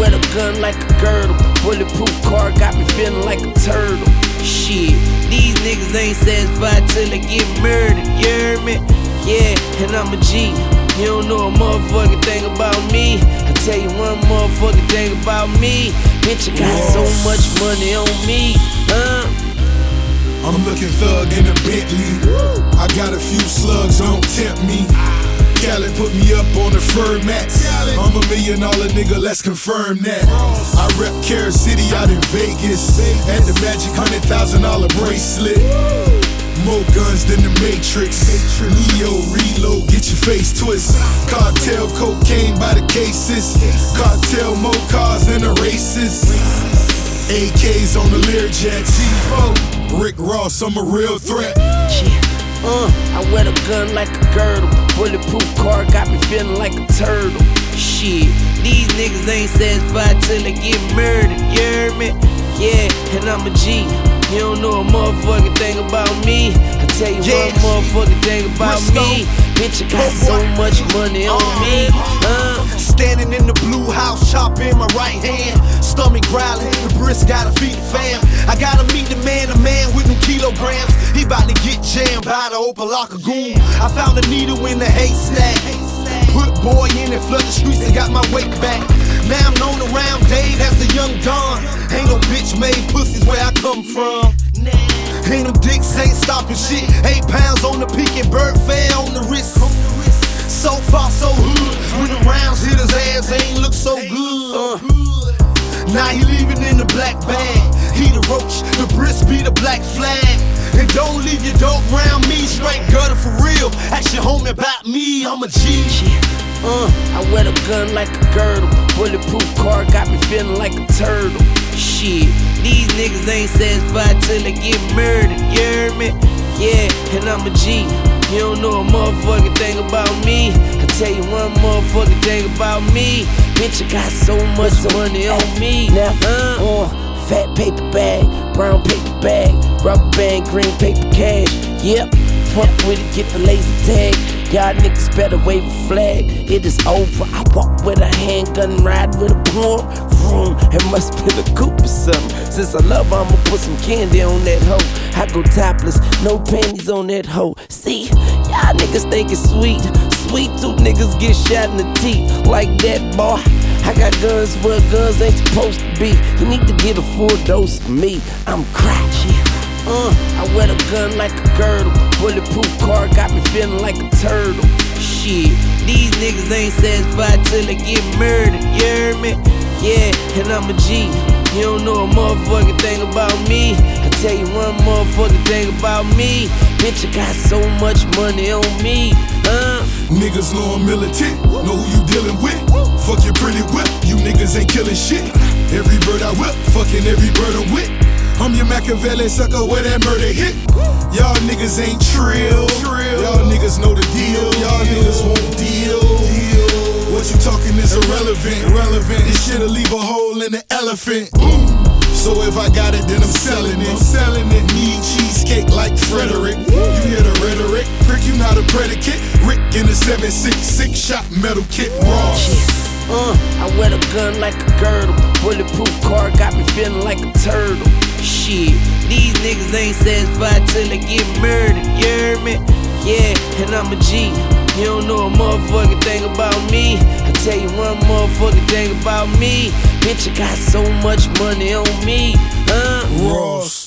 wear the gun like a girdle. Bulletproof car got me feeling like a turtle. Shit, these niggas ain't satisfied till they get murdered, you hear me? Yeah, and I'm a G. You don't know a motherfucking thing about me. I tell you one motherfucking thing about me. Bitch, I got so much money on me, I'm looking thug in a Bentley. I got a few slugs, don't tempt me. Khaled put me up on the fur mats. I'm $1 million nigga, let's confirm that. I rep Carrot City out in Vegas. At the Magic $100,000 bracelet. More guns than the Matrix. Neo, reload, get your face twist. Cartel cocaine by the cases. Cartel more cars than the races. AKs on the Learjet. T4, Rick Ross, I'm a real threat. I wear the gun like a girdle. Bulletproof car got me feeling like a turtle. Shit, these niggas ain't satisfied till they get murdered, you hear me? Yeah, and I'm a G. You don't know a motherfucking thing about me. I tell you one motherfucking thing about me. Bitch, I got so much money on me. Standing in the blue house, chop in my right hand. Stomach growling, the brisk gotta feed the fam. I gotta meet the man with them kilograms. He bout to get jammed by the Opalaka goon. I found a needle in the haystack. Put boy in and flood the streets and got my weight back. Now I'm known around Dave as the young Don. Ain't no bitch made pussies where I come from. Ain't them dicks ain't stopping shit. 8 pounds on the peak and bird fair on the wrist. So far so hood. When the rounds hit his ass, ain't look so good. Now he leaving in the black bag. He the roach, the brisk be the black flag. And don't leave your dope round me. Straight gutter for real. Ask your homie about me, I'm a G. I wear the gun like a girdle. Bulletproof car got me feeling like a turtle. Shit, these niggas ain't satisfied till they get murdered, you hear me? Yeah, and I'm a G. You don't know a motherfucking thing about me. I tell you one motherfucking thing about me. Bitch, I got so much money on me. Now, fat paper bag, brown paper bag, rubber band, green paper cash. Yep, fuck with it, get the laser tag. Y'all niggas better wave a flag. It is over. I walk with a handgun, ride with a broom. It must be the coupe or something. Since I love her, I'ma put some candy on that hoe. I go topless, no panties on that hoe. See, y'all niggas think it's sweet. Sweet tooth niggas get shot in the teeth. Like that, boy. I got guns where guns ain't supposed to be. You need to get a full dose of me. I'm cracky. I wear the gun like a girdle. Bulletproof car got me feeling like a turtle. Shit, these niggas ain't satisfied till they get murdered, you hear me? Yeah, and I'm a G. You don't know a motherfucking thing about me. I tell you one motherfucking thing about me. Bitch, I got so much money on me. Niggas know I'm militant, know who you dealing with. Fuck your pretty whip, you niggas ain't killing shit. Every bird I whip, fucking every bird I'm with. I'm your Machiavelli sucker where that murder hit. Y'all niggas ain't trill. Y'all niggas know the deal. Y'all niggas won't deal. What you talking is irrelevant. This shit'll leave a hole in the elephant. So if I got it, then I'm selling it. Need cheesecake like Frederick. You hear the rhetoric? Prick, you not a predicate. Rick in the 7.66 shot metal kit Ross. I wear the gun like a girdle. Bulletproof car got me feeling like a turtle. Shit, these niggas ain't satisfied till they get murdered, you hear me? Yeah, and I'm a G. You don't know a motherfucking thing about me. I tell you one motherfucking thing about me. Bitch, I got so much money on me. Ross.